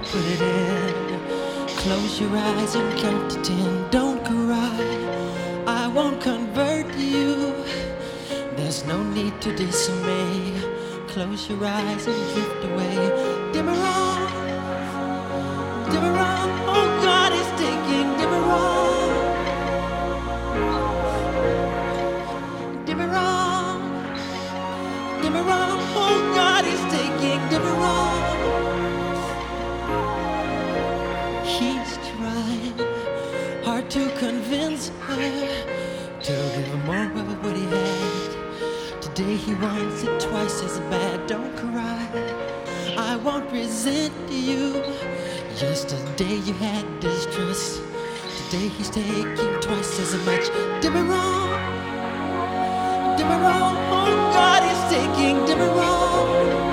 put it in. Close your eyes and count to 10. Don't cry, I won't convert you. There's no need to dismay. Close your eyes and drift away. Demerol, Demerol, oh God is taking Demerol. Demerol, Demerol, oh God is taking Demerol. He's trying hard to convince her to give him more of what he had. Today he wants it twice as bad. Don't cry, I won't resent you. Yesterday you had distrust. Today he's taking twice as much. Demerol, Demerol, oh God is taking Demerol.